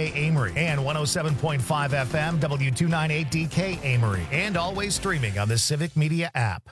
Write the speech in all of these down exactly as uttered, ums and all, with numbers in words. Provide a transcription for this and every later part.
K Amory and one oh seven point five F M W two ninety-eight D K Amory, and always streaming on the Civic Media app.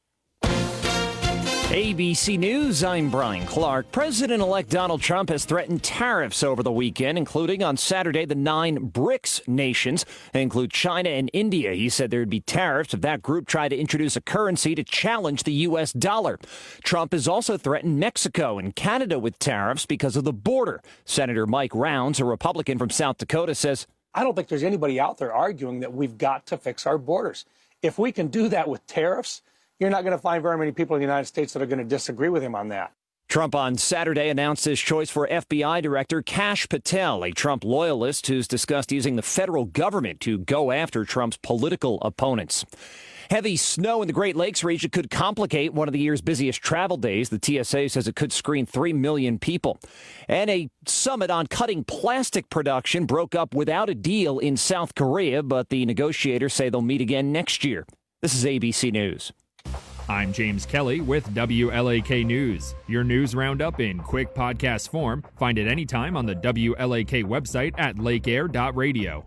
A B C News, I'm Brian Clark. President-elect Donald Trump has threatened tariffs over the weekend, including on Saturday the nine BRICS nations. They include China and India. He said there would be tariffs if that group tried to introduce a currency to challenge the U S dollar. Trump has also threatened Mexico and Canada with tariffs because of the border. Senator Mike Rounds, a Republican from South Dakota, says, I don't think there's anybody out there arguing that we've got to fix our borders. If we can do that with tariffs, you're not going to find very many people in the United States that are going to disagree with him on that. Trump on Saturday announced his choice for F B I Director Kash Patel, a Trump loyalist who's discussed using the federal government to go after Trump's political opponents. Heavy snow in the Great Lakes region could complicate one of the year's busiest travel days. The T S A says it could screen three million people. And a summit on cutting plastic production broke up without a deal in South Korea, but the negotiators say they'll meet again next year. This is A B C News. I'm James Kelly with W L A K News. Your news roundup in quick podcast form. Find it anytime on the W L A K website at lake air dot radio.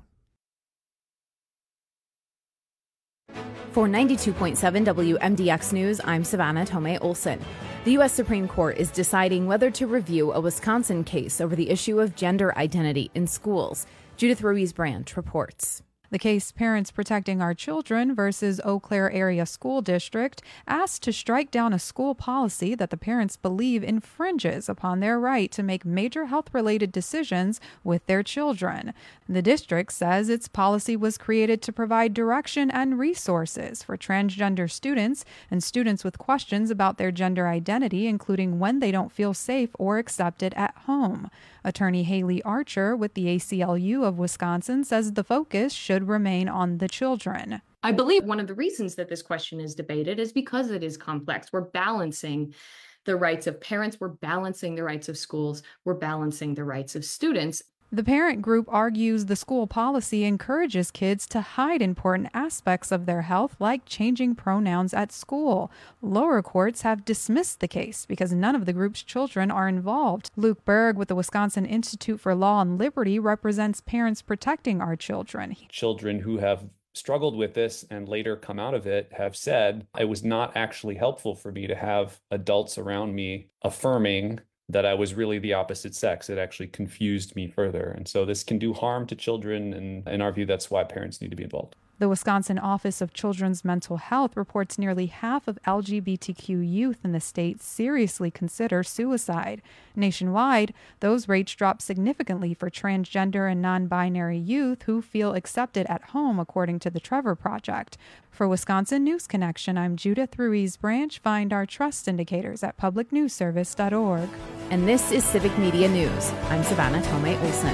For ninety-two point seven W M D X News, I'm Savannah Tomei Olson. The U S Supreme Court is deciding whether to review a Wisconsin case over the issue of gender identity in schools. Judith Ruiz-Branch reports. The case Parents Protecting Our Children versus Eau Claire Area School District asked to strike down a school policy that the parents believe infringes upon their right to make major health-related decisions with their children. The district says its policy was created to provide direction and resources for transgender students and students with questions about their gender identity, including when they don't feel safe or accepted at home. Attorney Haley Archer with the A C L U of Wisconsin says the focus should remain on the children. I believe one of the reasons that this question is debated is because it is complex. We're balancing the rights of parents, we're balancing the rights of schools, we're balancing the rights of students. The parent group argues the school policy encourages kids to hide important aspects of their health, like changing pronouns at school. Lower courts have dismissed the case because none of the group's children are involved. Luke Berg with the Wisconsin Institute for Law and Liberty represents Parents Protecting Our Children. Children who have struggled with this and later come out of it have said it was not actually helpful for me to have adults around me affirming that I was really the opposite sex. It actually confused me further. And so this can do harm to children. And in our view, that's why parents need to be involved. The Wisconsin Office of Children's Mental Health reports nearly half of L G B T Q youth in the state seriously consider suicide. Nationwide, those rates drop significantly for transgender and non-binary youth who feel accepted at home, according to the Trevor Project. For Wisconsin News Connection, I'm Judith Ruiz-Branch. Find our trust indicators at public news service dot org. And this is Civic Media News. I'm Savannah Tomei Olson.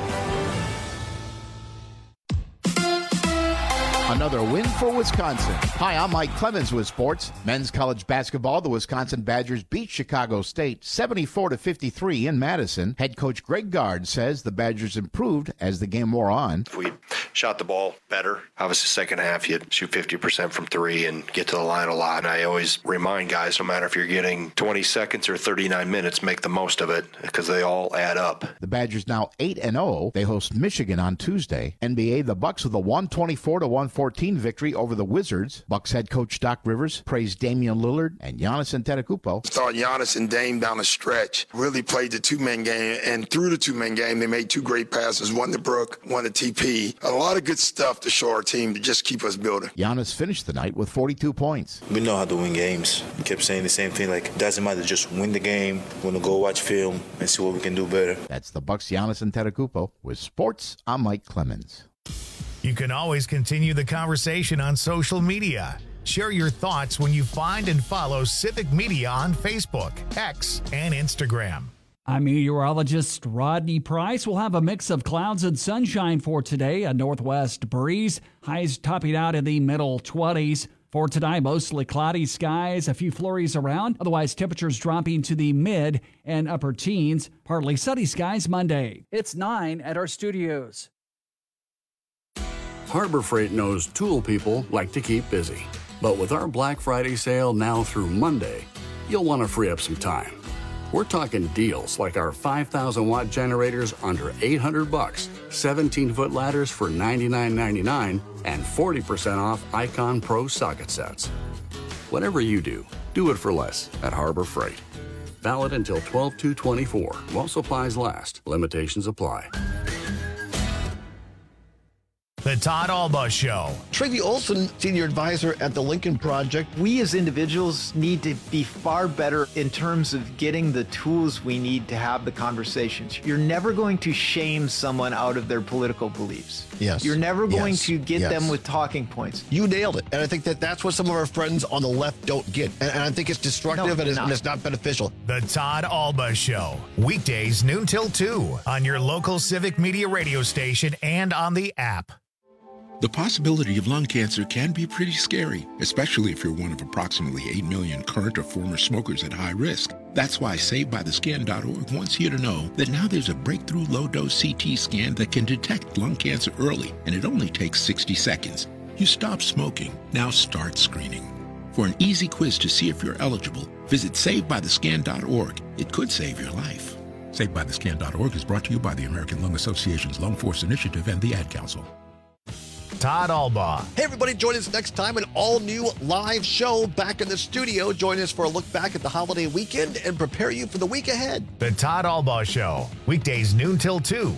Another win for Wisconsin. Hi, I'm Mike Clemens with sports. Men's college basketball, the Wisconsin Badgers beat Chicago State seventy-four to fifty-three in Madison. Head coach Greg Gard says the Badgers improved as the game wore on. If we shot the ball better, obviously second half you'd shoot fifty percent from three and get to the line a lot. And I always remind guys, no matter if you're getting twenty seconds or thirty-nine minutes, make the most of it because they all add up. The Badgers now eight and oh. They host Michigan on Tuesday. N B A, the Bucks with a one twenty-four to one fourteen victory over the Wizards. Bucks head coach Doc Rivers praised Damian Lillard and Giannis Antetokounmpo. Thought Giannis and Dame down the stretch really played the two-man game, and through the two-man game, they made two great passes, one to Brook, one to T P. A lot of good stuff to show our team to just keep us building. Giannis finished the night with forty-two points. We know how to win games. We kept saying the same thing, like, it doesn't matter, just win the game. We're going to go watch film and see what we can do better. That's the Bucks' Giannis Antetokounmpo. With sports, I'm Mike Clemens. You can always continue the conversation on social media. Share your thoughts when you find and follow Civic Media on Facebook, X, and Instagram. I'm meteorologist Rodney Price. We'll have a mix of clouds and sunshine for today, a northwest breeze. Highs topping out in the middle twenties. For tonight, mostly cloudy skies, a few flurries around. Otherwise, temperatures dropping to the mid and upper teens. Partly sunny skies Monday. It's nine at our studios. Harbor Freight knows tool people like to keep busy. But with our Black Friday sale now through Monday, you'll want to free up some time. We're talking deals like our five thousand watt generators under eight hundred bucks seventeen-foot ladders for ninety-nine ninety-nine, and forty percent off Icon Pro socket sets. Whatever you do, do it for less at Harbor Freight. Valid until twelve two twenty-four. While supplies last. Limitations apply. The Todd Alba Show. Tracy Olson, Senior Advisor at the Lincoln Project. We as individuals need to be far better in terms of getting the tools we need to have the conversations. You're never going to shame someone out of their political beliefs. Yes. You're never going yes. to get yes. them with talking points. You nailed it. And I think that that's what some of our friends on the left don't get. And, and I think it's destructive no, and, it's, and it's not beneficial. The Todd Alba Show. Weekdays noon till two on your local Civic Media radio station and on the app. The possibility of lung cancer can be pretty scary, especially if you're one of approximately eight million current or former smokers at high risk. That's why Saved By The Scan dot org wants you to know that now there's a breakthrough low-dose C T scan that can detect lung cancer early, and it only takes sixty seconds. You stop smoking, now start screening. For an easy quiz to see if you're eligible, visit Saved By The Scan dot org. It could save your life. Saved By The Scan dot org is brought to you by the American Lung Association's Lung Force Initiative and the Ad Council. Todd Alba. Hey, everybody, join us next time, an all-new live show back in the studio. Join us for a look back at the holiday weekend and prepare you for the week ahead. The Todd Alba Show, weekdays noon till two.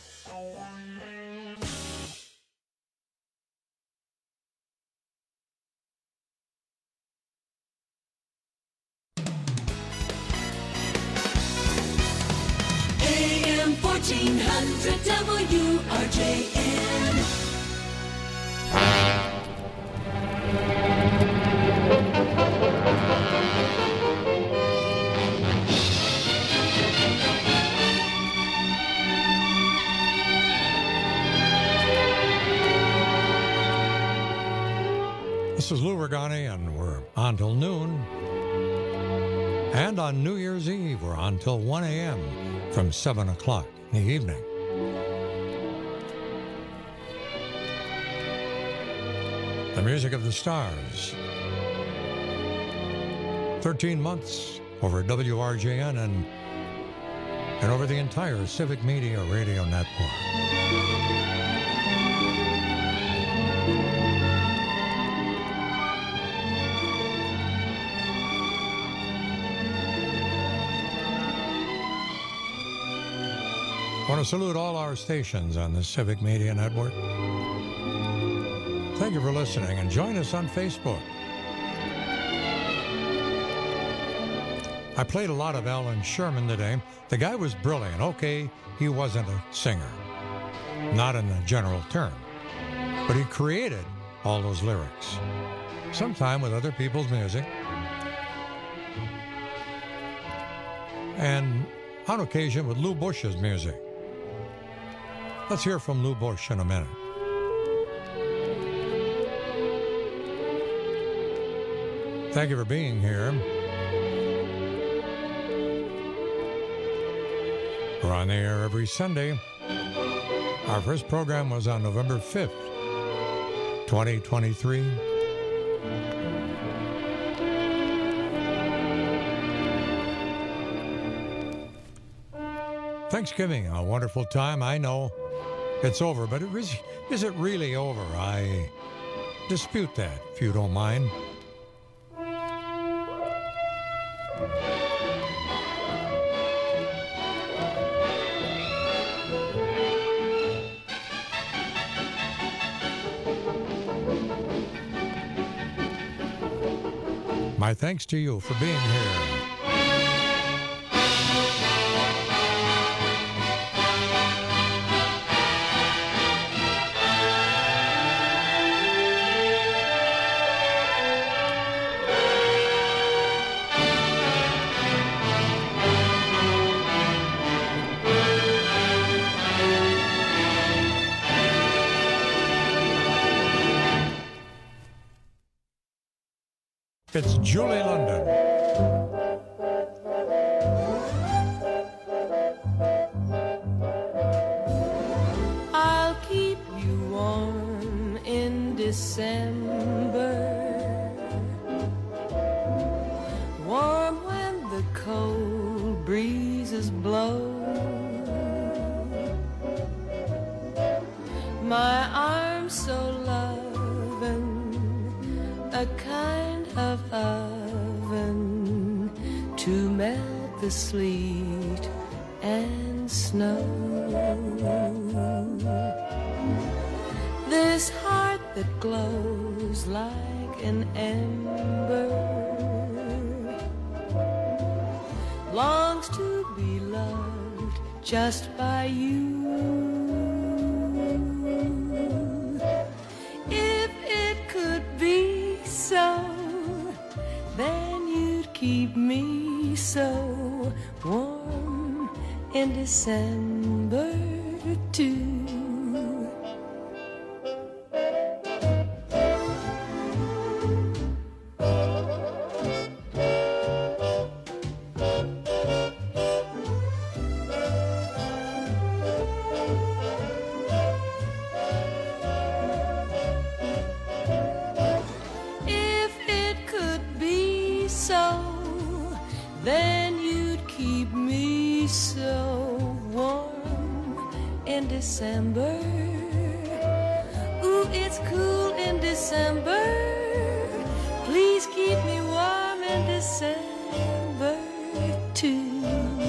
A M fourteen hundred W R J N. This is Lou Regani, and we're on till noon. And on New Year's Eve, we're on till one a.m. from seven o'clock in the evening. The music of the stars. thirteen months over W R J N and, and over the entire Civic Media Radio Network. I want to salute all our stations on the Civic Media Network. Thank you for listening, and join us on Facebook. I played a lot of Alan Sherman today. The guy was brilliant. Okay, he wasn't a singer, not in the general term, but he created all those lyrics, sometime with other people's music, and on occasion with Lou Bush's music. Let's hear from Lou Bush in a minute. Thank you for being here. We're on the air every Sunday. Our first program was on November fifth, twenty twenty-three. Thanksgiving, a wonderful time. I know it's over, but it is, is it really over? I dispute that, if you don't mind. My thanks to you for being here. It's Julie London. I'll keep you warm in December, warm when the cold breezes blow. my arms so loving, a kind of oven to melt the sleet and snow. This heart that glows like an ember longs to be loved just by you. If it could be so, then you'd keep me so warm in December too. December, ooh, it's cool in December. Please keep me warm in December too.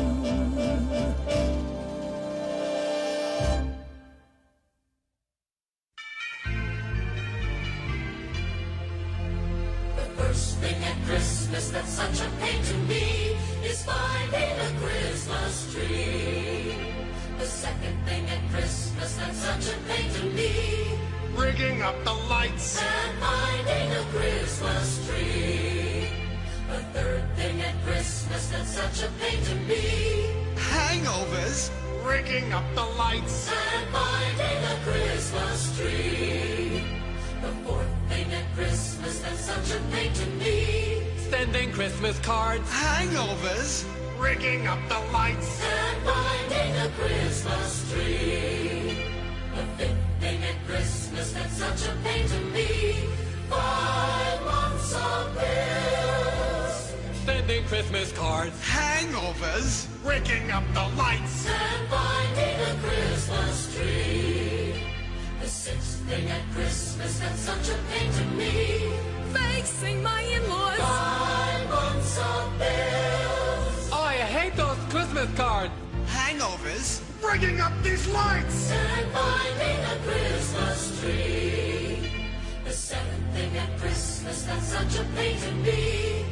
The first thing at Christmas that's such a pain to me is finding a Christmas tree. The second thing at Christmas that's such a pain to me, rigging up the lights and finding a Christmas tree. The third thing at Christmas that's such a pain to me, hangovers, rigging up the lights and finding a Christmas tree. The fourth thing at Christmas that's such a pain to me, sending Christmas cards, hangovers, rigging up the lights and finding a Christmas tree. The fifth thing at Christmas that's such a pain to me, five months of bills, sending Christmas cards, hangovers, rigging up the lights and finding a Christmas tree. The sixth thing at Christmas that's such a pain to me, facing my in-laws, five months of bills. I hate those Christmas cards. Hangovers, rigging up these lights and finding a Christmas tree. The seventh thing at Christmas that's such a pain to me,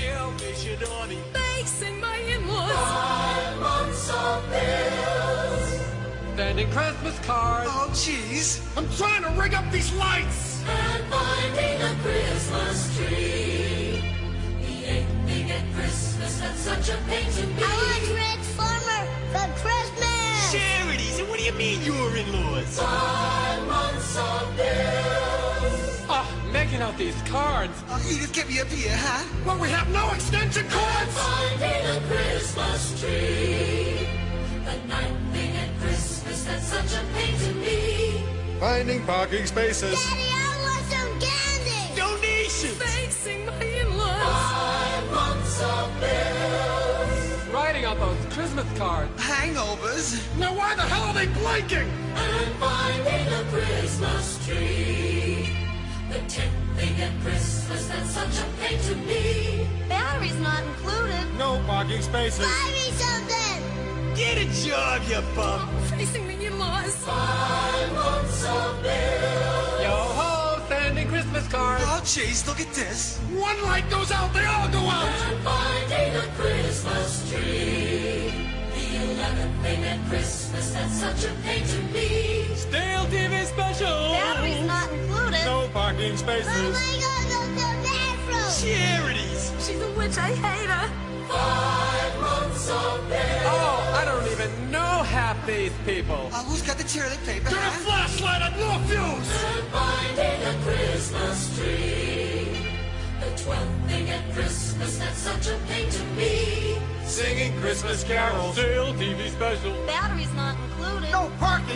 facing my in-laws, five months of bills, sending Christmas cards. Oh, jeez, I'm trying to rig up these lights and finding a Christmas tree. The eighth thing at Christmas that's such a pain to me, I want Transformer for Christmas. Charities, and what do you mean your in-laws? Five months of bills. Oh, making out these cards. Oh, you just get me up here, huh? Well, we have no extension cords. Finding a Christmas tree. The ninth thing at Christmas that's such a pain to me, finding parking spaces. Daddy, I want some candy. Donations. Facing my in-laws, five months of bills, writing on those Christmas cards. Hangovers. Now why the hell are they blinking? and finding a Christmas tree. The tenth thing at Christmas that's such a pain to me, Batteries not included. No parking spaces. Buy me something. Get a job, you bum. facing the in-laws, five months of bills. Yo ho, sending Christmas cards. Oh, jeez, look at this. One light goes out, they all go out. And finding a Christmas tree. The eleventh thing at Christmas that's such a pain to me, Stale T V special. Batteries not included. No parking spaces. Oh my God, go to the bathroom. Charities. she's a witch, I hate her. five months of bills. Oh, I don't even know half these people. Uh, who's got the toilet paper? Get a flashlight and more fuse. And finding a Christmas tree. The twelfth thing at Christmas that's such a pain to me, Singing Christmas carols. Stale T V special. Batteries not included. No parking.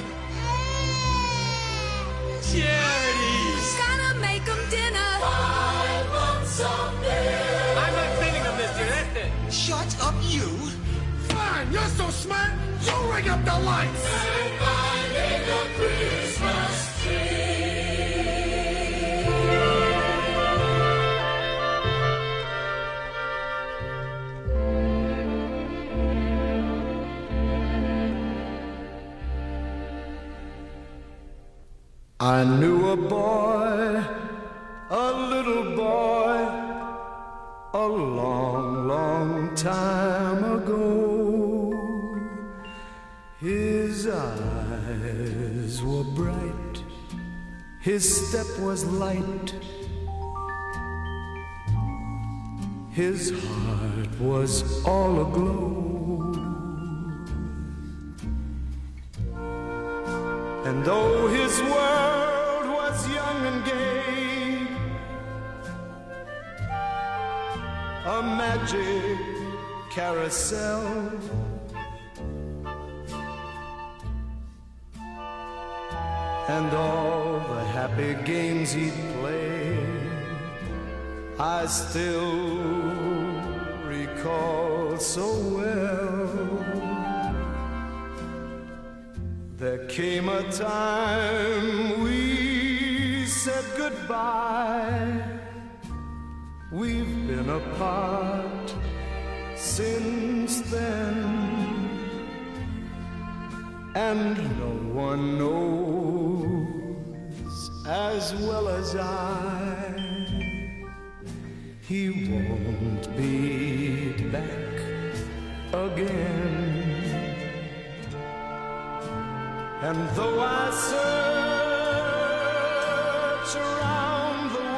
Charities. Gotta make them dinner. five months of bills. I'm not sending them this year, that's it. Shut up, you. Fine, you're so smart. You ring up the lights. And finding a Christmas I knew a boy, a little boy, a long, long time ago. His eyes were bright, his step was light, his heart was all aglow. And though his world was young and gay, a magic carousel, and all the happy games he'd play, I still recall so well. There came a time we said goodbye. We've been apart since then, and no one knows as well as I, he won't be back again. And though I search around the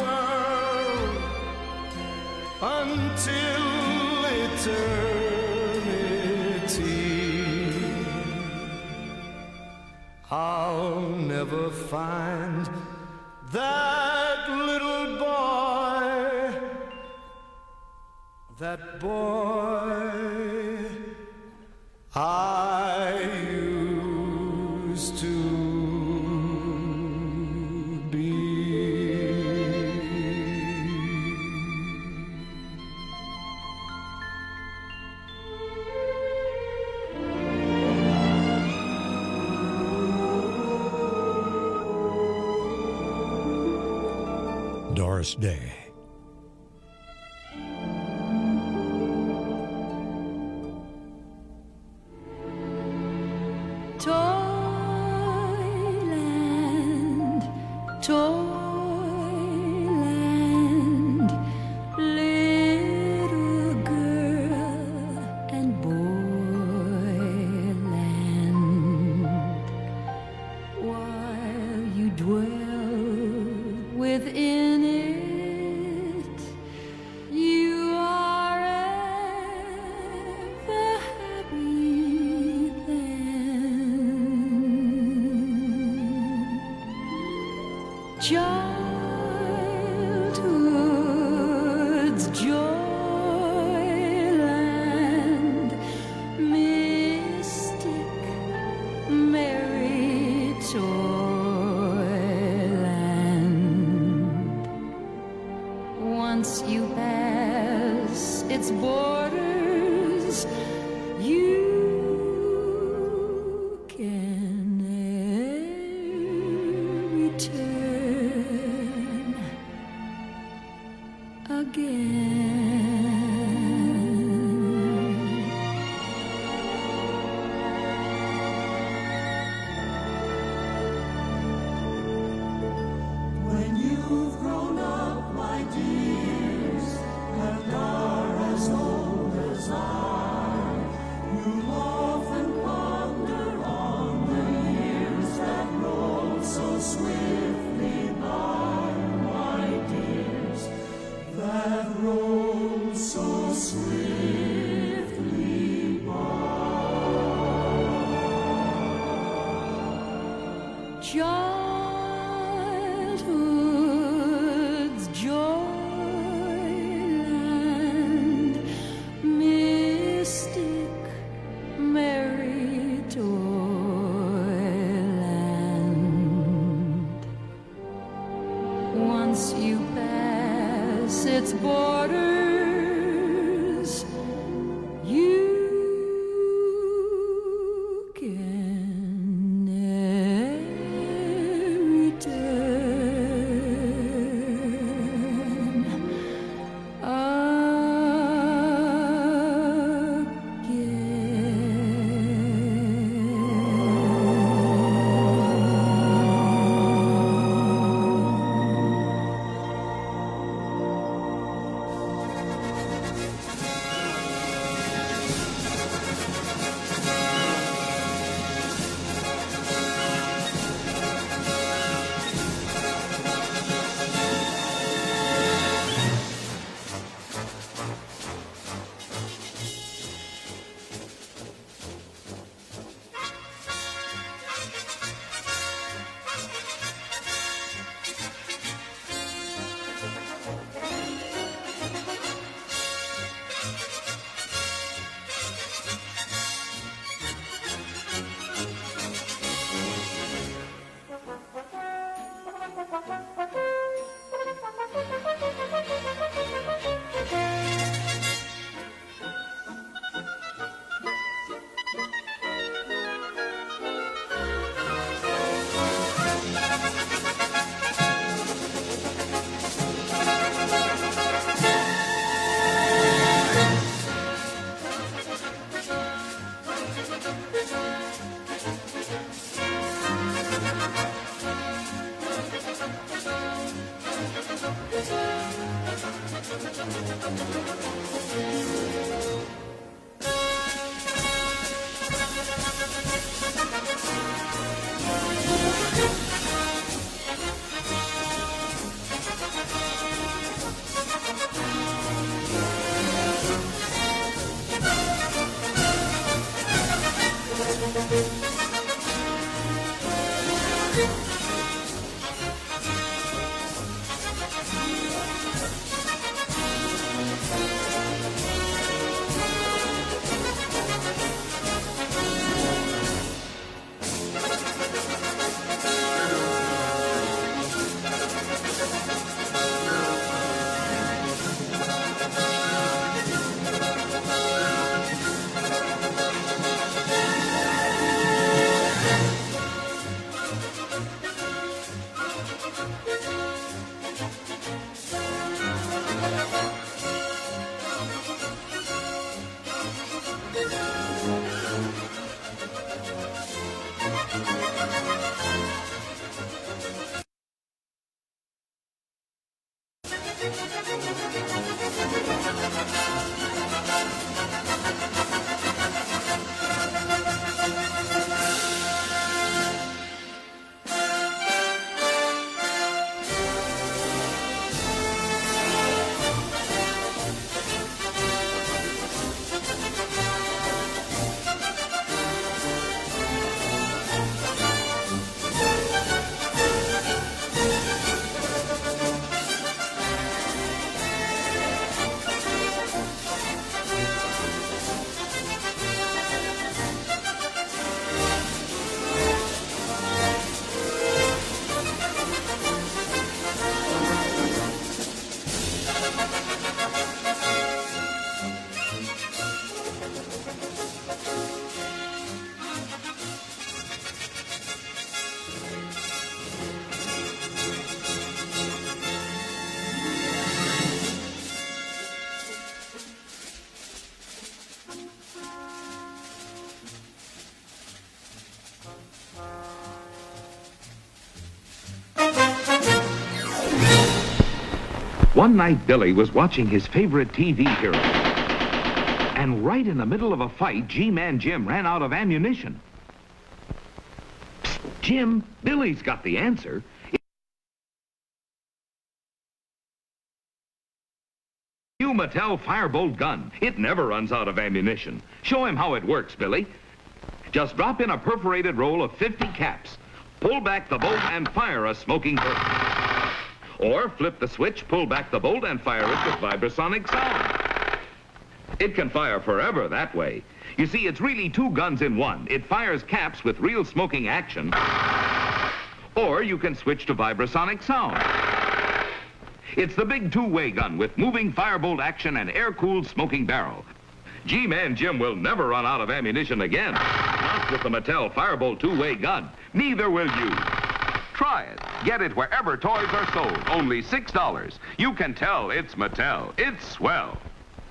world until eternity, I'll never find that little boy, that boy I used to be. Doris Day. Toyland, Toyland, little girl and boyland, while you dwell within it, you are ever happy then. Childhood's joyland, mystic, merry toyland. Once you pass its borders, you can never return again. When you've grown up, my dears, and are as old as I, you'll often ponder on the years that rolled so swiftly by, my dears, that rolled so swiftly by. Childhood's joyland, mystic, merry toyland. Once you pass its borders, you can never return again. One night, Billy was watching his favorite T V hero. And right in the middle of a fight, G-Man Jim ran out of ammunition. Psst, Jim, Billy's got the answer. New Mattel Firebolt gun. It never runs out of ammunition. Show him how it works, Billy. Just drop in a perforated roll of fifty caps. Pull back the bolt and fire a smoking burst. Or flip the switch, pull back the bolt, and fire it with vibrasonic sound. It can fire forever that way. You see, it's really two guns in one. It fires caps with real smoking action, or you can switch to vibrasonic sound. It's the big two-way gun with moving firebolt action and air-cooled smoking barrel. G-Man Jim will never run out of ammunition again. Not with the Mattel Firebolt two-way gun. Neither will you. Try it. Get it wherever toys are sold. Only six dollars. You can tell it's Mattel. It's swell.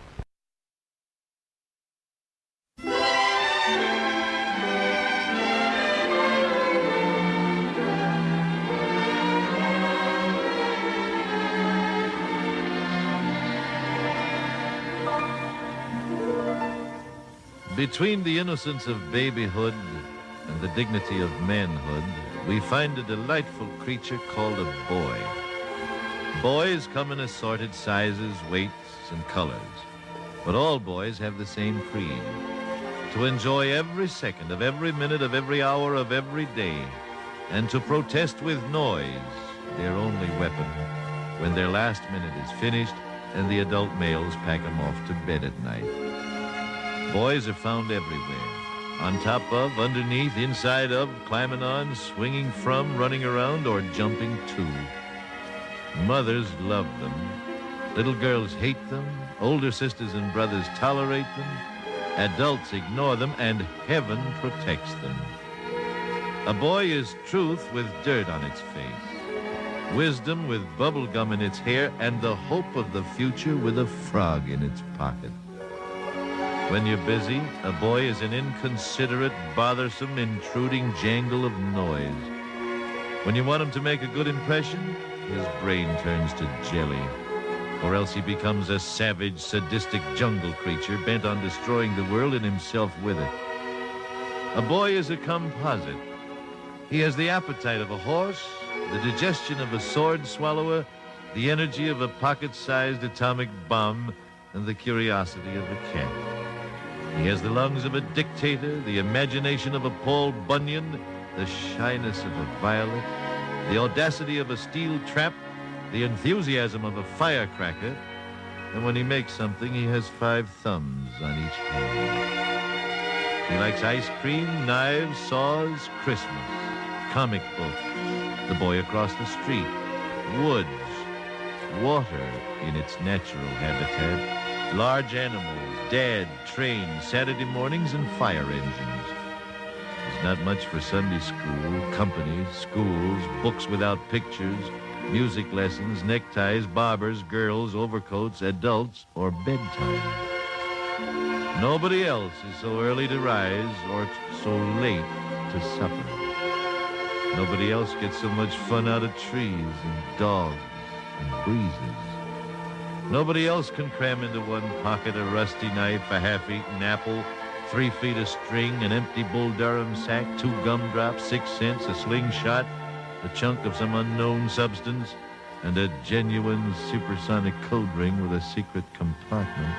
Between the innocence of babyhood and the dignity of manhood, we find a delightful creature called a boy. Boys come in assorted sizes, weights, and colors. But all boys have the same creed: to enjoy every second of every minute of every hour of every day, and to protest with noise, their only weapon, when their last minute is finished and the adult males pack them off to bed at night. Boys are found everywhere. On top of, underneath, inside of, climbing on, swinging from, running around, or jumping to. Mothers love them. Little girls hate them. Older sisters and brothers tolerate them. Adults ignore them, and heaven protects them. A boy is truth with dirt on its face, wisdom with bubble gum in its hair, and the hope of the future with a frog in its pocket. When you're busy, a boy is an inconsiderate, bothersome, intruding jangle of noise. When you want him to make a good impression, his brain turns to jelly. Or else he becomes a savage, sadistic jungle creature bent on destroying the world and himself with it. A boy is a composite. He has the appetite of a horse, the digestion of a sword swallower, the energy of a pocket-sized atomic bomb, and the curiosity of a cat. He has the lungs of a dictator, the imagination of a Paul Bunyan, the shyness of a violet, the audacity of a steel trap, the enthusiasm of a firecracker, and when he makes something, he has five thumbs on each hand. He likes ice cream, knives, saws, Christmas, comic books, the boy across the street, woods, water in its natural habitat, large animals, dad, trains, Saturday mornings, and fire engines. There's not much for Sunday school, company, schools, books without pictures, music lessons, neckties, barbers, girls, overcoats, adults, or bedtime. Nobody else is so early to rise or so late to supper. Nobody else gets so much fun out of trees and dogs and breezes. Nobody else can cram into one pocket a rusty knife, a half-eaten apple, three feet of string, an empty Bull Durham sack, two gumdrops, six cents, a slingshot, a chunk of some unknown substance, and a genuine supersonic code ring with a secret compartment.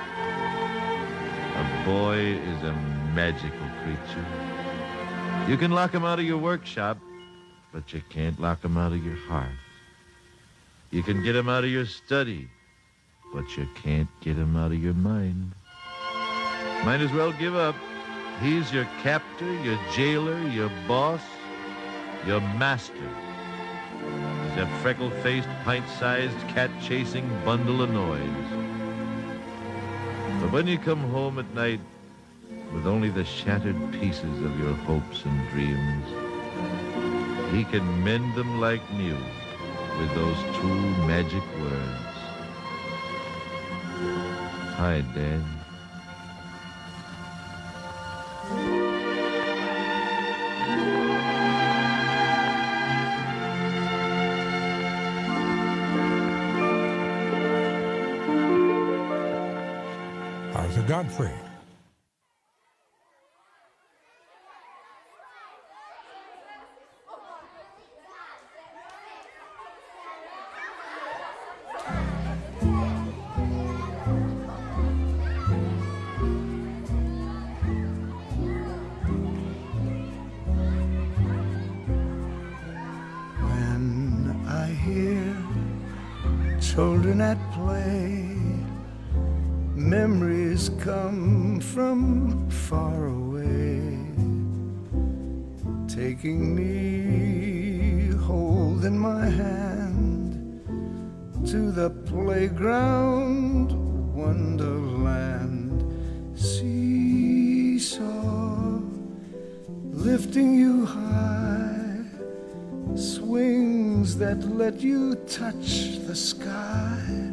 A boy is a magical creature. You can lock him out of your workshop, but you can't lock him out of your heart. You can get him out of your study, but you can't get him out of your mind. Might as well give up. He's your captor, your jailer, your boss, your master. He's that freckle-faced, pint-sized, cat-chasing bundle of noise. But when you come home at night with only the shattered pieces of your hopes and dreams, he can mend them like new with those two magic words. Hi, Dad. Arthur Godfrey. When I hear children at play, memories come from far away, taking me, holding my hand to the playground wonderland. Seesaw, lifting you high, swings that let you touch the sky.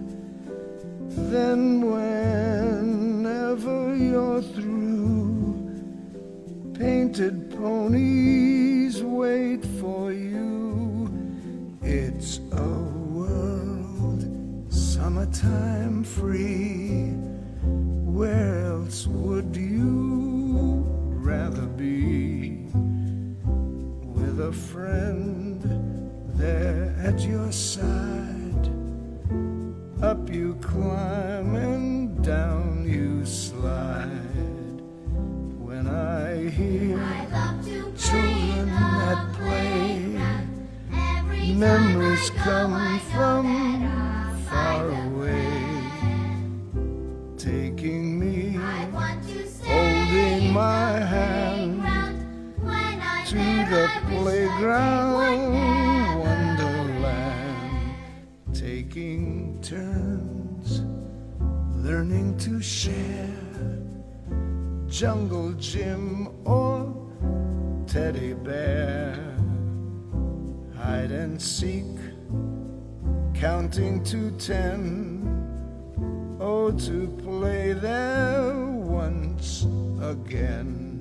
Then whenever you're through, painted ponies wait for you. It's a world, summertime free. Where else would you rather be? With a friend there at your side. Up you climb and down you slide. When I hear children at play, memories come from far away, taking me, holding my hand to the playground wonderland, taking turns, learning to share Jungle Jim or Teddy Bear, hide and seek, counting to ten, oh, to play there once again.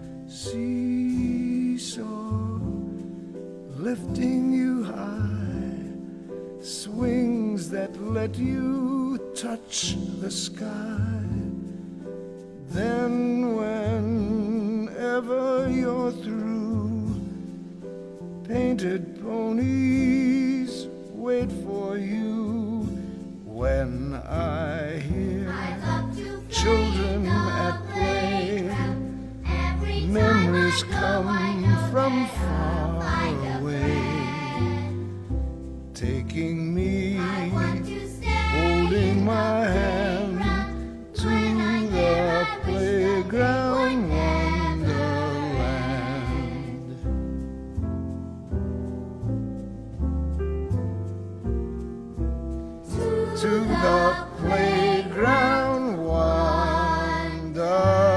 Seesaw, lifting you high, swings that let you touch the sky. Then whenever you're through, painted ponies wait for you. When I hear children at play, memories come from far away, taking me, holding my hand to the playground wonderland. To the playground wonderland.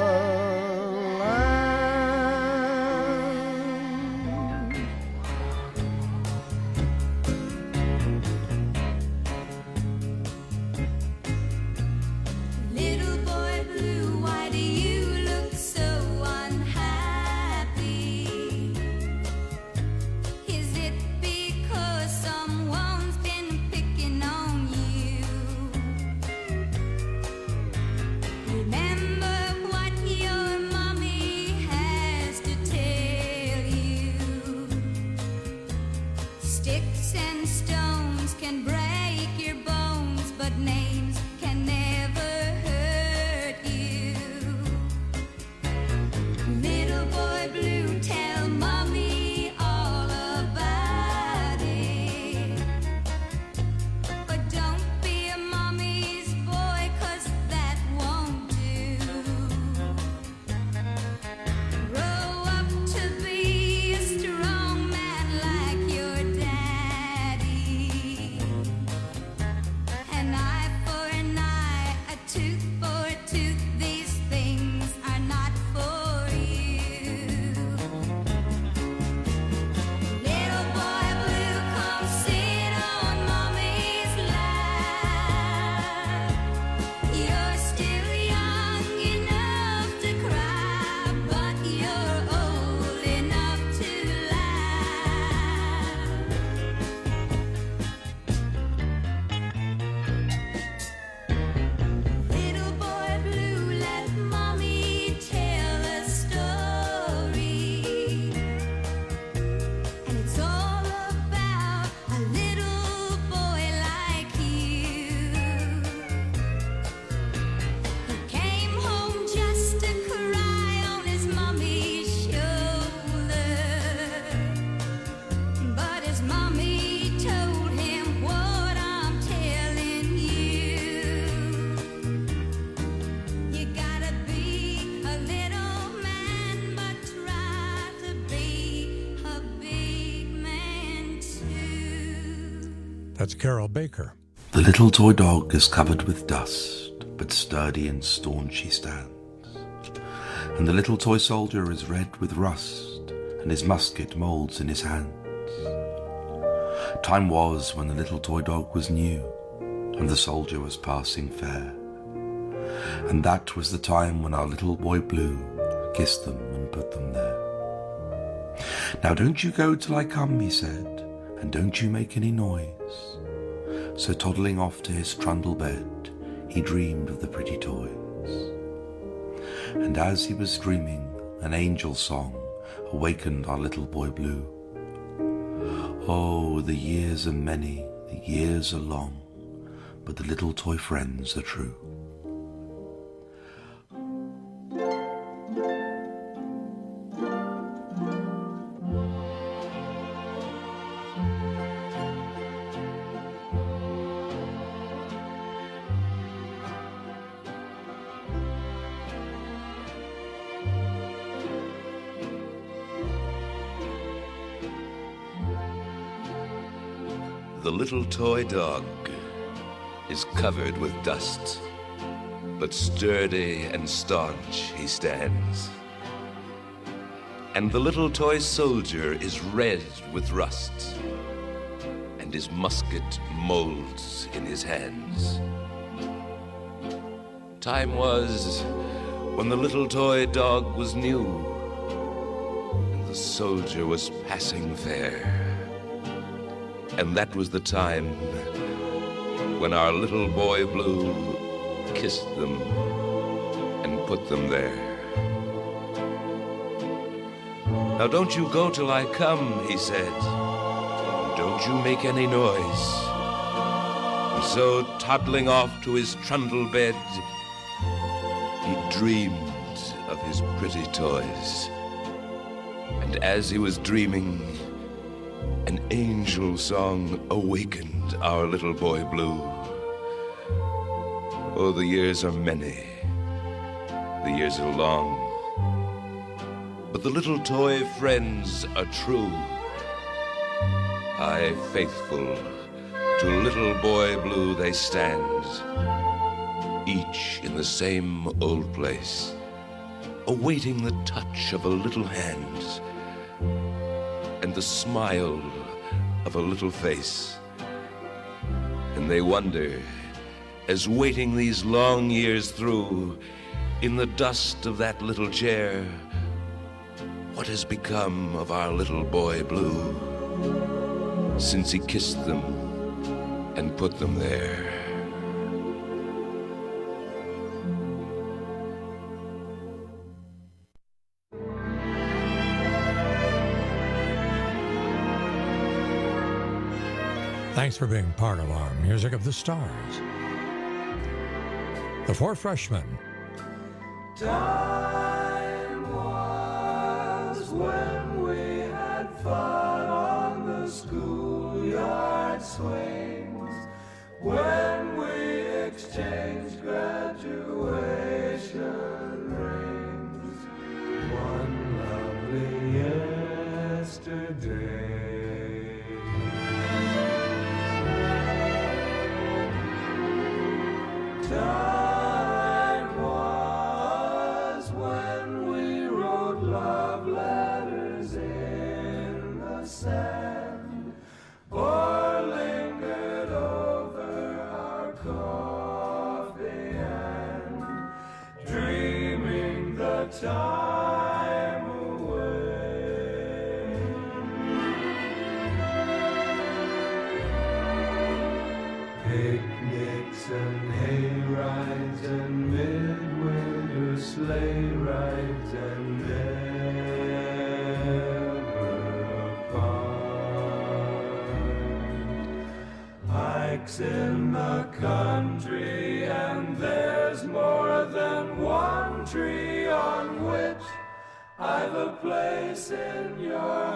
Little boy blue, why do you look so unhappy? Is it because someone's been picking on you? Remember what your mommy has to tell you. Sticks and stones can break your bones, but names can never hurt you. Little boy blue, tell mommy all about it. But don't be a mommy's boy, 'cause that won't do. Grow up to be a strong man like your daddy. An eye for an eye, a tooth for a tooth, these things are not for you. Little boy blue, come sit on mommy's lap. You're still young enough to cry, but you're old enough to laugh. Little boy blue, let mommy tell a story. And it's all about a little boy like you. He came home just to cry on his mommy's shoulder. But his mommy told him what I'm telling you. You gotta be a little man, but try to be a big man too. That's Carol Baker. The little toy dog is covered with dust, but sturdy and staunch he stands. And the little toy soldier is red with rust, and his musket moulds in his hands. Time was when the little toy dog was new, and the soldier was passing fair. And that was the time when our little boy blue kissed them and put them there. Now don't you go till I come, he said, and don't you make any noise. So toddling off to his trundle bed, he dreamed of the pretty toys. And as he was dreaming, an angel song awakened our little boy blue. Oh, the years are many, the years are long, but the little toy friends are true. The little toy dog is covered with dust, but sturdy and staunch he stands. And the little toy soldier is red with rust, and his musket molds in his hands. Time was when the little toy dog was new, and the soldier was passing fair. And that was the time when our little boy blue kissed them and put them there. Now don't you go till I come, he said. Don't you make any noise. And so toddling off to his trundle bed, he dreamed of his pretty toys. And And as he was dreaming, an angel song awakened our little boy Blue. Oh, the years are many, the years are long, but the little toy friends are true. Aye, faithful to little boy Blue they stand, each in the same old place, awaiting the touch of a little hand and the smile of a little face. And they wonder, as waiting these long years through, in the dust of that little chair, what has become of our little boy Blue since he kissed them and put them there? Thanks for being part of our Music of the Stars. The Four Freshmen. Time was when we had fun on the schoolyard swings, when we exchanged graduation rings. One lovely yesterday. Time was when we wrote love letters in the sand, or lingered over our coffee and dreaming the time away. Picnics and hay rides and midwinter sleigh rides and never apart. Hikes in the country, and there's more than one tree on which I've a place in your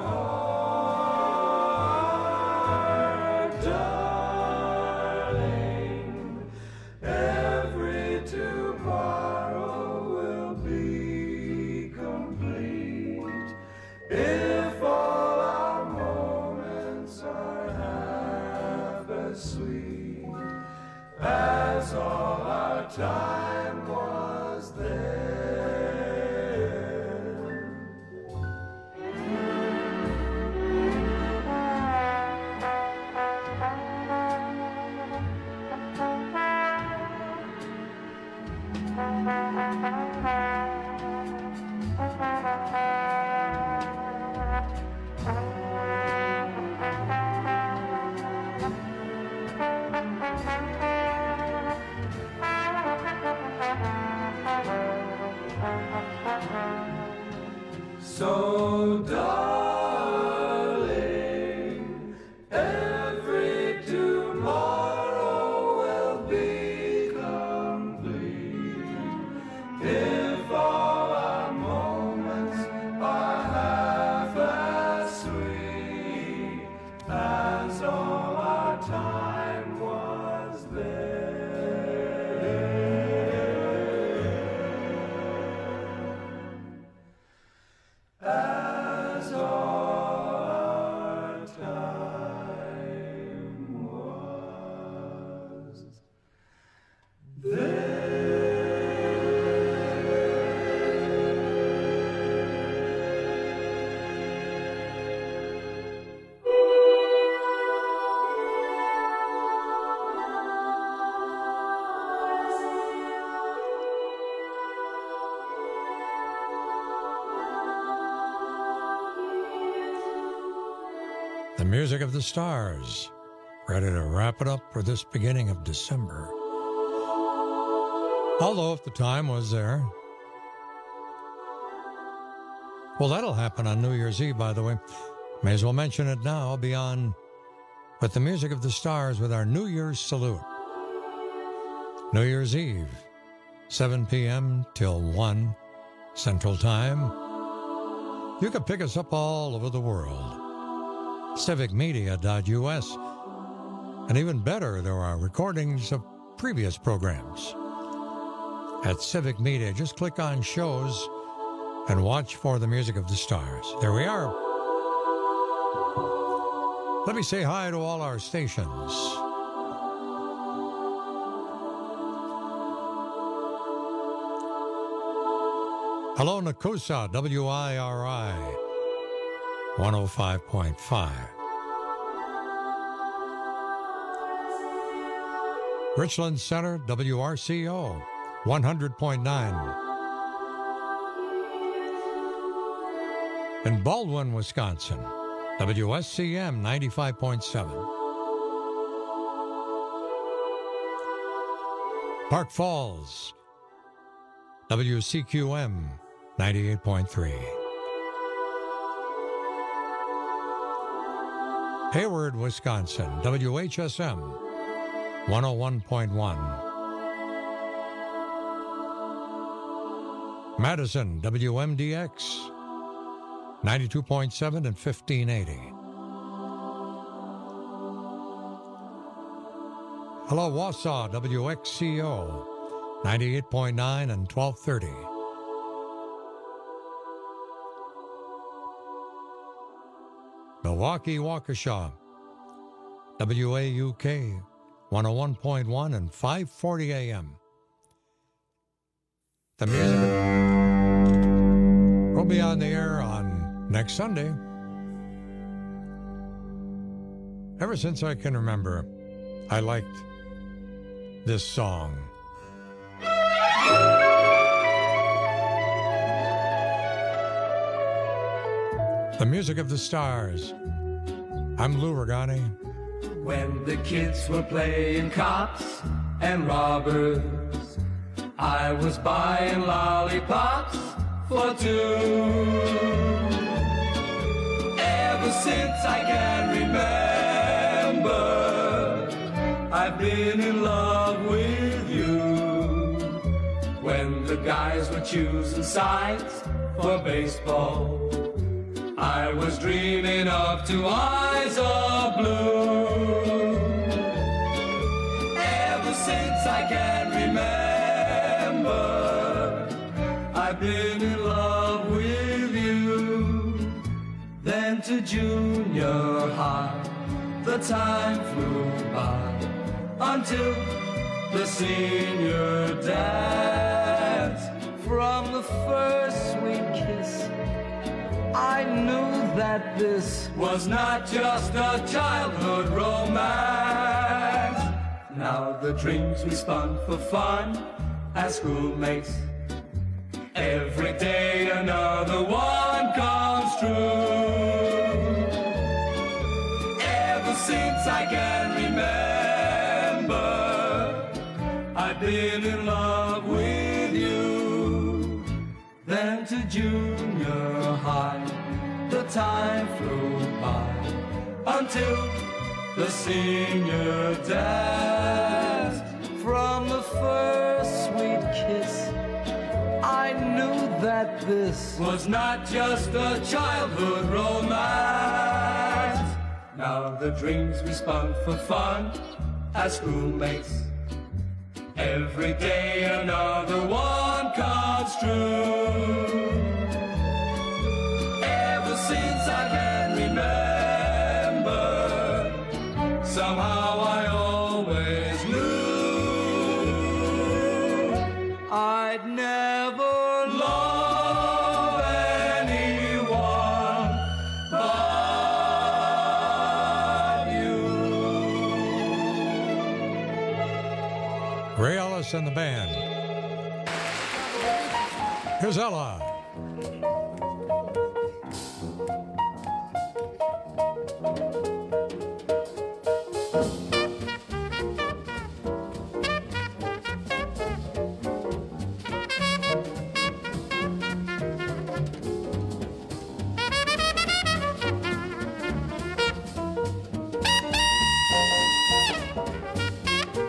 heart, darling. Every tomorrow will be complete if all our moments are half as sweet as all our time was there. So, darling, every tomorrow will be complete if all our moments are half as sweet as all our time was there. As all our time was there. The Music of the Stars, ready to wrap it up for this beginning of December. Although if the time was there. Well, that'll happen on New Year's Eve, by the way. May as well mention it now. I'll be on with the Music of the Stars with our New Year's salute. New Year's Eve, seven p.m. till one Central Time. You can pick us up all over the world. civic media dot U S. And even better, there are recordings of previous programs. At Civic Media, just click on shows and watch for the Music of the Stars. There we are. Let me say hi to all our stations. Hello, Nakusa, W I R I, one oh five point five. Richland Center, W R C O, one hundred point nine. In Baldwin, Wisconsin, W S C M, ninety-five point seven. Park Falls, W C Q M, ninety-eight point three. Hayward, Wisconsin, W H S M, one oh one point one. Madison, W M D X, ninety-two point seven and fifteen eighty. Hello, Wausau, W X C O, ninety-eight point nine and twelve thirty. Milwaukee, Waukesha, W A U K, one oh one point one and five forty A M. The music will be on the air on next Sunday. Ever since I can remember, I liked this song. The Music of the Stars. I'm Lou Ragani. When the kids were playing cops and robbers, I was buying lollipops for two. Ever since I can remember, I've been in love with you. When the guys were choosing sides for baseball, I was dreaming of two eyes of blue. Ever since I can remember, I've been in love with you. Then to junior high, the time flew by until the senior dance. From the first sweet kiss, I knew that this was not just a childhood romance. Now the dreams we spun for fun as schoolmates, every day another one comes true. Ever since I can remember, I've been in love with you. Then to junior high, the time flew by until the senior dance. From the first sweet kiss, I knew that this was not just a childhood romance. Now the dreams we spun for fun as schoolmates, every day another one comes true. Ever since I can remember, somehow I always knew I'd never love anyone but you. Ray Ellis and the band. Here's Ella.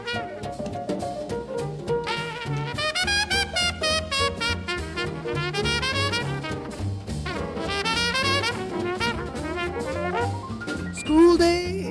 Thank you.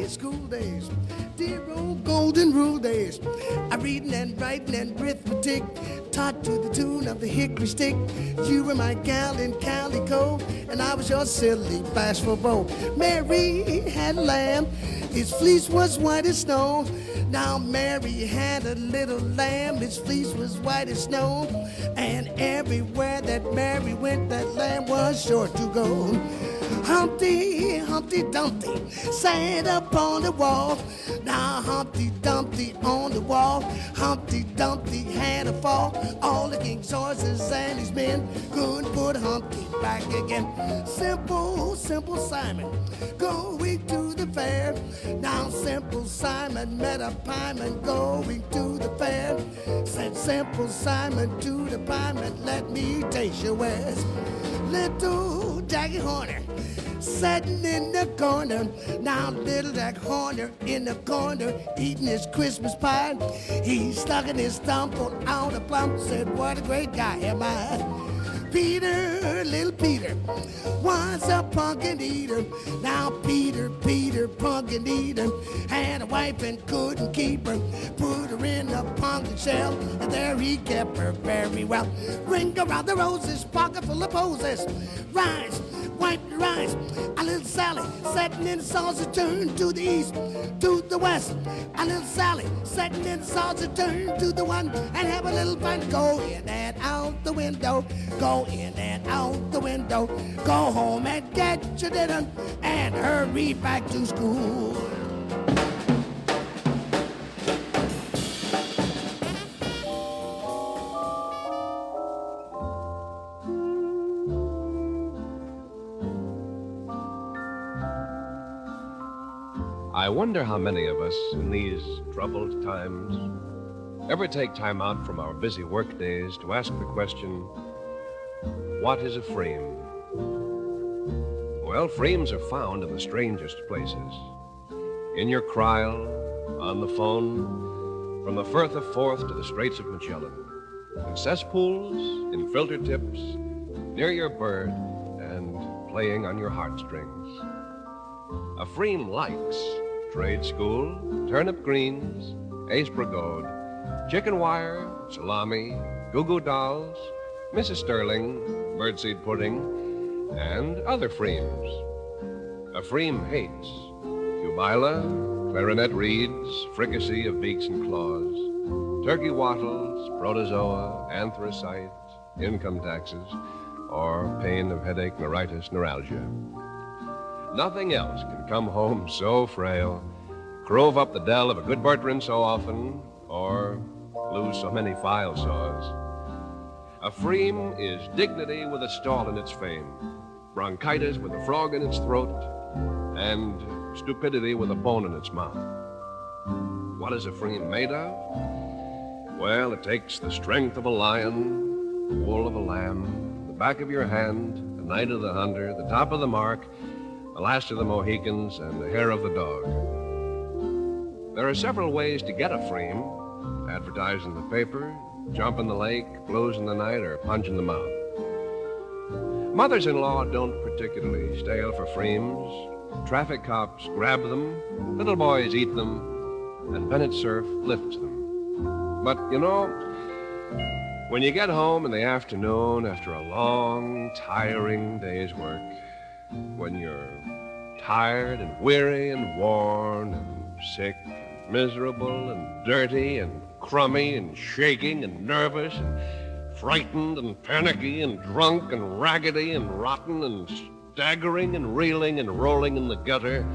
days, school days, dear old golden rule days. I reading and writing and arithmetic, taught to the tune of the hickory stick. You were my gal in calico, and I was your silly bashful beau. Mary had a lamb, his fleece was white as snow. Now Mary had a little lamb, his fleece was white as snow. And everywhere that Mary went, that lamb was sure to go. Humpty, Humpty Dumpty sat up on the wall. Now Humpty Dumpty on the wall, Humpty Dumpty had a fall. All the king's horses and his men couldn't put Humpty back again. Simple, simple Simon going to the fair. Now Simple Simon met a pieman going to the fair. Said Simple Simon to the pieman, let me taste your wares. Little Jackie Horner sitting in the corner. Now little Jack Horner in the corner eating his Christmas pie. He stuck in his thumb, pulled out a plum, said, what a great guy am I. Peter, little Peter, was a pumpkin eater. Now Peter, Peter, pumpkin eater, had a wife and couldn't keep her. Put her in a pumpkin shell, and there he kept her very well. Ring around the roses, pocket full of posies. Rise, wipe your eyes. A little Sally, sitting in the saucer, turned to the east, to the west. A little Sally, sitting in the saucer, turned to the one, and have a little fun. Go in and out the window, go in and out the window, go home and get your dinner, and hurry back to school. I wonder how many of us in these troubled times ever take time out from our busy work days to ask the question, what is a frame? Well, frames are found in the strangest places. In your kraal, on the phone, from the Firth of Forth to the Straits of Magellan, in cesspools, in filter tips, near your bird, and playing on your heartstrings. A frame likes trade school, turnip greens, ace brigode, chicken wire, salami, goo-goo dolls, Missus Sterling, birdseed pudding, and other freams. A fream hates Cubila, clarinet reeds, fricassee of beaks and claws, turkey wattles, protozoa, anthracite, income taxes, or pain of headache, neuritis, neuralgia. Nothing else can come home so frail, crove up the dell of a good Bertrand so often, or lose so many file saws. A fream is dignity with a stall in its fame, bronchitis with a frog in its throat, and stupidity with a bone in its mouth. What is a fream made of? Well, it takes the strength of a lion, the wool of a lamb, the back of your hand, the night of the hunter, the top of the mark, the last of the Mohicans, and the hair of the dog. There are several ways to get a fream: advertise in the paper, jump in the lake, blues in the night, or punch in the mouth. Mothers-in-law don't particularly stale for freams. Traffic cops grab them, little boys eat them, and Bennett Cerf lifts them. But, you know, when you get home in the afternoon after a long, tiring day's work, when you're tired and weary and worn and sick and miserable and dirty and crummy and shaking and nervous and frightened and panicky and drunk and raggedy and rotten and staggering and reeling and rolling in the gutter.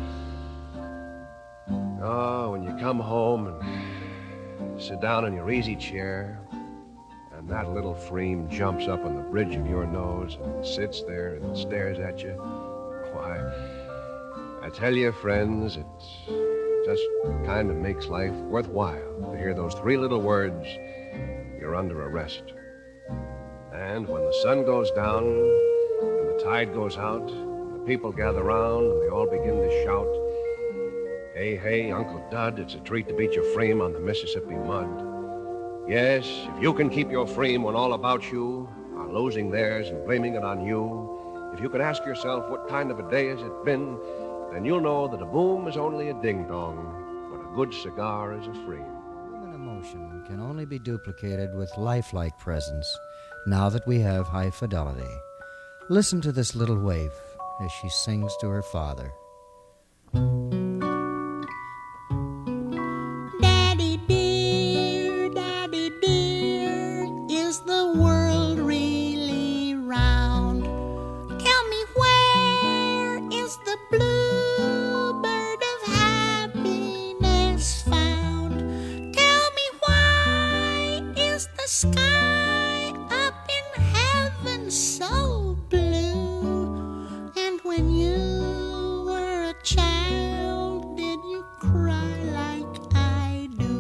Oh, when you come home and sit down in your easy chair and that little fream jumps up on the bridge of your nose and sits there and stares at you, why, I tell you, friends, it just kind of makes life worthwhile to hear those three little words, you're under arrest. And when the sun goes down and the tide goes out, and the people gather round and they all begin to shout, hey, hey, Uncle Dud, it's a treat to beat your frame on the Mississippi mud. Yes, if you can keep your frame when all about you are losing theirs and blaming it on you, if you can ask yourself what kind of a day has it been, then you'll know that a boom is only a ding-dong, but a good cigar is a frame. Human emotion can only be duplicated with lifelike presence now that we have high fidelity. Listen to this little waif as she sings to her father. Daddy dear, Daddy dear, is the world really round? Tell me, where is the bluebird of happiness found? Tell me, why is the sky up in heaven so blue? And when you were a child, did you cry like I do?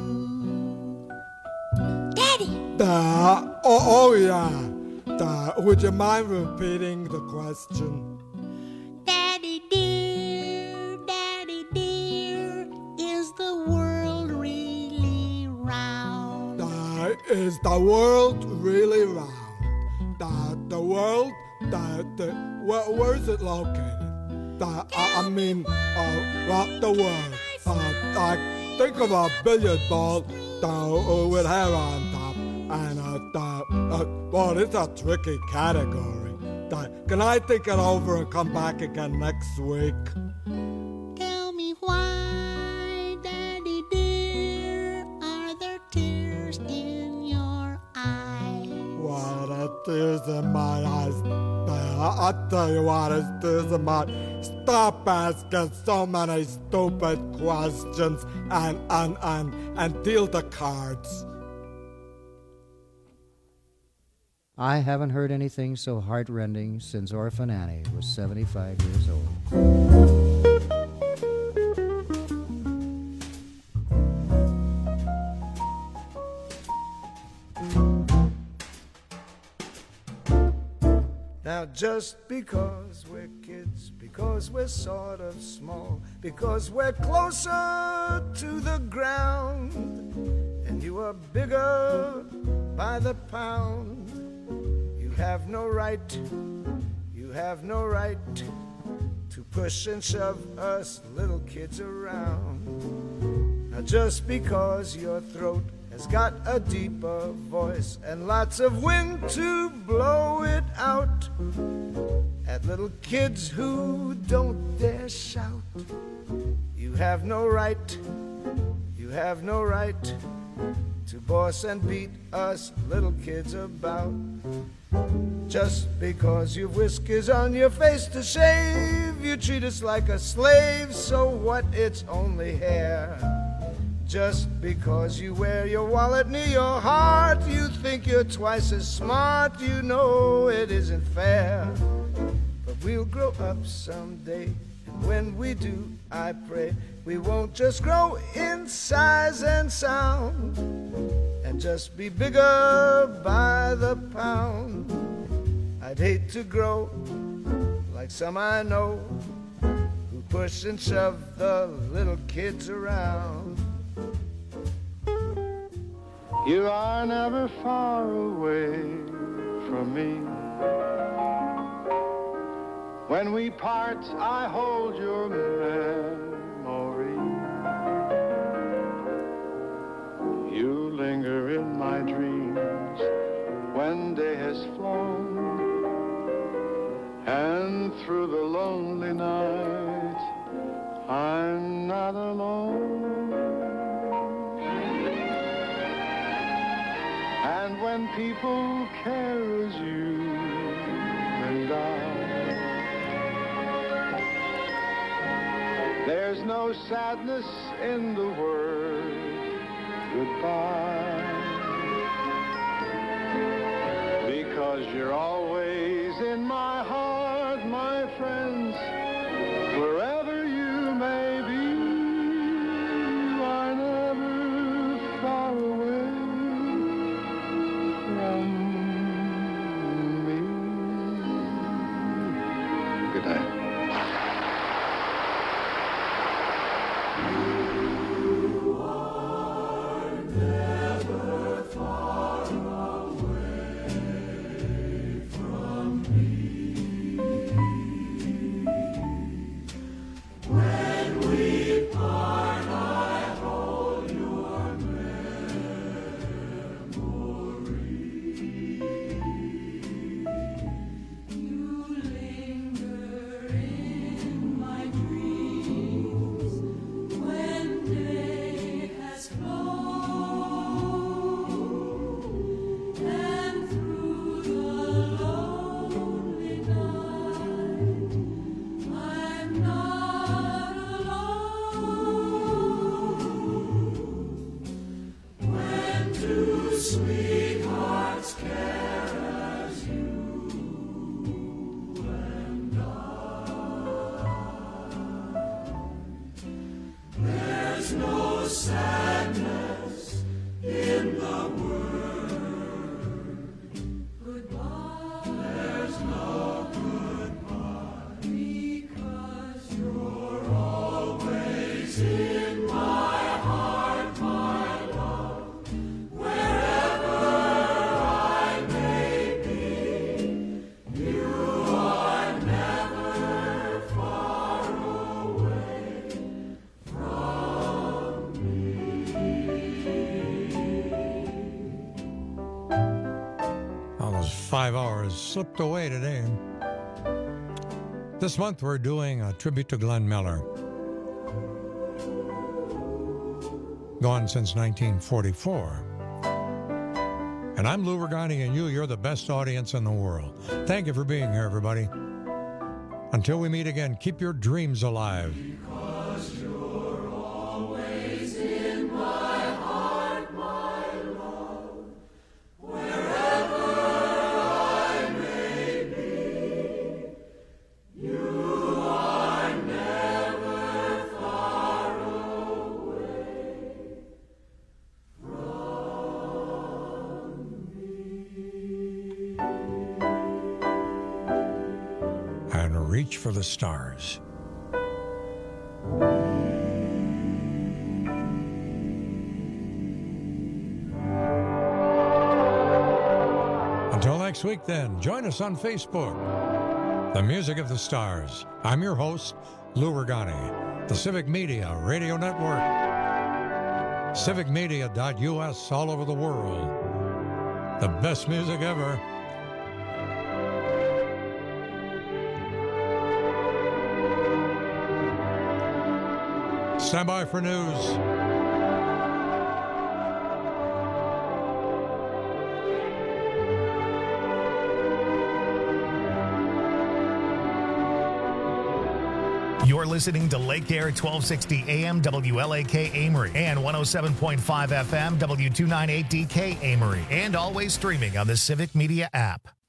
Daddy! Uh, oh, oh, yeah. Uh, would you mind repeating the question? Daddy dear, Daddy dear, is the world really round? Uh, is the world really round? The, the world? The, the, where, where is it located? The, I, I mean, uh, well, the world. Uh, I think of a billiard ball uh, with hair on top. And, uh, the, uh, well, it's a tricky category. The, can I think it over and come back again next week? Tell me why, Daddy dear, are there tears in your eyes? What are tears in my eyes? Uh, I'll tell you what is tears in my eyes. Stop asking so many stupid questions and, and, and, and deal the cards. I haven't heard anything so heartrending since Orphan Annie was seventy-five years old. Now just because we're kids, because we're sort of small, because we're closer to the ground, and you are bigger by the pound, you have no right, you have no right to push and shove us little kids around. Now just because your throat has got a deeper voice and lots of wind to blow it out at little kids who don't dare shout, you have no right, you have no right to boss and beat us little kids about. Just because you've whiskers on your face to shave, you treat us like a slave, so what, it's only hair. Just because you wear your wallet near your heart, you think you're twice as smart, you know it isn't fair. But we'll grow up someday, and when we do, I pray, we won't just grow in size and sound, and just be bigger by the pound. I'd hate to grow like some I know, who push and shove the little kids around. You are never far away from me. When we part, I hold your memory. You linger in my dreams when day has flown, and through the lonely night, I'm not alone. And when people care as you and I, there's no sadness in the word goodbye, because you're always in my heart, my friends, wherever you may be. You are never far away from me. Good night. Never far away from There's no sadness in the world. Goodbye. There's no goodbye, because you're always in my heart, my love. Wherever I may be, you are never far away from All those five hours slipped away today. This month we're doing a tribute to Glenn Miller. Gone since nineteen forty-four. And I'm Lou Regani, and you, you're the best audience in the world. Thank you for being here, everybody. Until we meet again, keep your dreams alive. Because you're always in my heart, my love. Wherever I may be, you are never far away And reach for the stars. Until next week, then, join us on Facebook. The Music of the Stars. I'm your host, Lou Regani, the Civic Media Radio Network. civic media dot U S, all over the world. The best music ever. Stand by for news. You're listening to Lake Air twelve sixty A M W L A K Amory and one oh seven point five F M W two ninety-eight D K Amory, and always streaming on the Civic Media app.